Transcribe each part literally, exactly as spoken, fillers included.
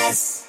S.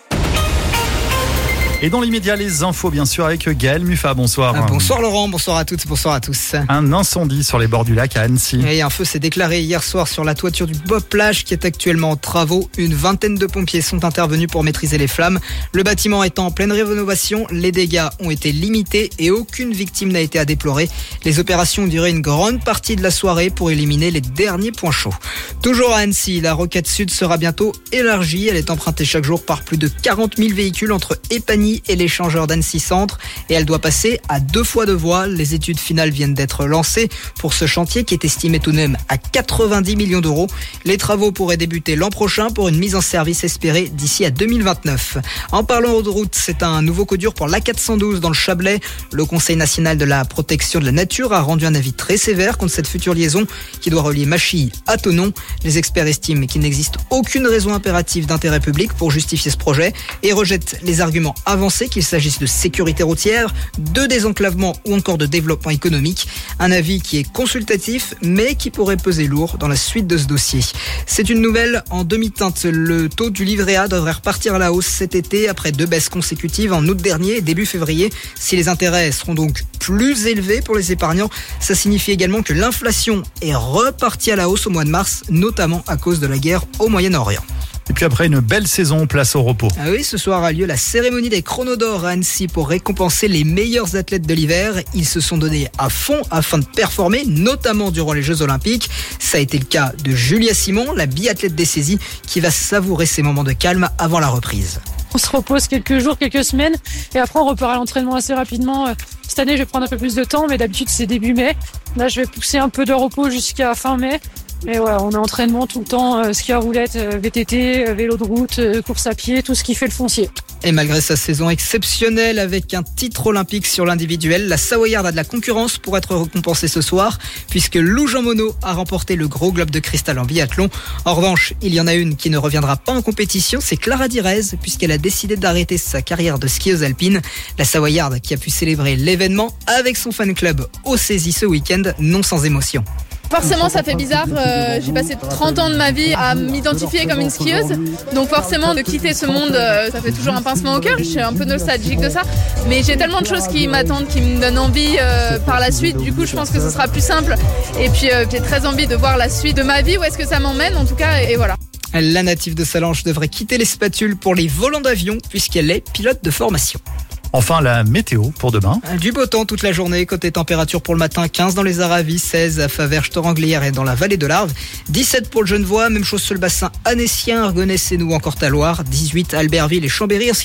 Et dans l'immédiat, les infos, bien sûr, avec Gaël Muffat. Bonsoir. Ah, bonsoir Laurent, bonsoir à toutes, bonsoir à tous. Un incendie sur les bords du lac à Annecy. Et un feu s'est déclaré hier soir sur la toiture du Bob Plage qui est actuellement en travaux. Une vingtaine de pompiers sont intervenus pour maîtriser les flammes. Le bâtiment étant en pleine rénovation, les dégâts ont été limités et aucune victime n'a été à déplorer. Les opérations ont duré une grande partie de la soirée pour éliminer les derniers points chauds. Toujours à Annecy, la rocade sud sera bientôt élargie. Elle est empruntée chaque jour par plus de quarante mille véhicules entre Épagny et l'échangeur d'Annecy Centre et elle doit passer à deux fois de voie. Les études finales viennent d'être lancées pour ce chantier qui est estimé tout de même à quatre-vingt-dix millions d'euros. Les travaux pourraient débuter l'an prochain pour une mise en service espérée d'ici à deux mille vingt-neuf. En parlant de route, c'est un nouveau coup dur pour l'A quatre cent douze dans le Chablais. Le Conseil national de la protection de la nature a rendu un avis très sévère contre cette future liaison qui doit relier Machy à Thonon. Les experts estiment qu'il n'existe aucune raison impérative d'intérêt public pour justifier ce projet et rejettent les arguments avancés qu'il s'agisse de sécurité routière, de désenclavement ou encore de développement économique. Un avis qui est consultatif mais qui pourrait peser lourd dans la suite de ce dossier. C'est une nouvelle en demi-teinte. Le taux du livret A devrait repartir à la hausse cet été après deux baisses consécutives en août dernier et début février. Si les intérêts seront donc plus élevés pour les épargnants, ça signifie également que l'inflation est repartie à la hausse au mois de mars, notamment à cause de la guerre au Moyen-Orient. Et puis après une belle saison, place au repos. Ah oui, ce soir a lieu la cérémonie des Chronos d'Or à Annecy pour récompenser les meilleurs athlètes de l'hiver. Ils se sont donnés à fond afin de performer, notamment durant les Jeux Olympiques. Ça a été le cas de Julia Simon, la biathlète des saisies, qui va savourer ces moments de calme avant la reprise. On se repose quelques jours, quelques semaines et après on repart à l'entraînement assez rapidement. Cette année, je vais prendre un peu plus de temps, mais d'habitude c'est début mai. Là, je vais pousser un peu de repos jusqu'à fin mai. Mais ouais, on a entraînement tout le temps, euh, ski à roulette, euh, V T T, euh, vélo de route, euh, course à pied, tout ce qui fait le foncier. Et malgré sa saison exceptionnelle avec un titre olympique sur l'individuel, la Savoyarde a de la concurrence pour être récompensée ce soir, puisque Lou Jean Monod a remporté le gros globe de cristal en biathlon. En revanche, il y en a une qui ne reviendra pas en compétition, c'est Clara Direz, puisqu'elle a décidé d'arrêter sa carrière de skieuse alpine. La Savoyarde qui a pu célébrer l'événement avec son fan club au Saisi ce week-end, non sans émotion. Forcément, ça fait bizarre. Euh, j'ai passé trente ans de ma vie à m'identifier comme une skieuse. Donc forcément, de quitter ce monde, euh, ça fait toujours un pincement au cœur. Je suis un peu nostalgique de ça. Mais j'ai tellement de choses qui m'attendent, qui me donnent envie euh, par la suite. Du coup, je pense que ce sera plus simple. Et puis, euh, j'ai très envie de voir la suite de ma vie. Où est-ce que ça m'emmène, en tout cas. Et voilà. La native de Salanches devrait quitter les spatules pour les volants d'avion, puisqu'elle est pilote de formation. Enfin, la météo pour demain. Du beau temps toute la journée. Côté température pour le matin, quinze dans les Aravis, seize à Faverges-Toranglière et dans la vallée de l'Arve, dix-sept pour le Genevois, même chose sur le bassin annécien, Argonès, Sénou, encore Taloir, dix-huit à Albertville et Chambéry.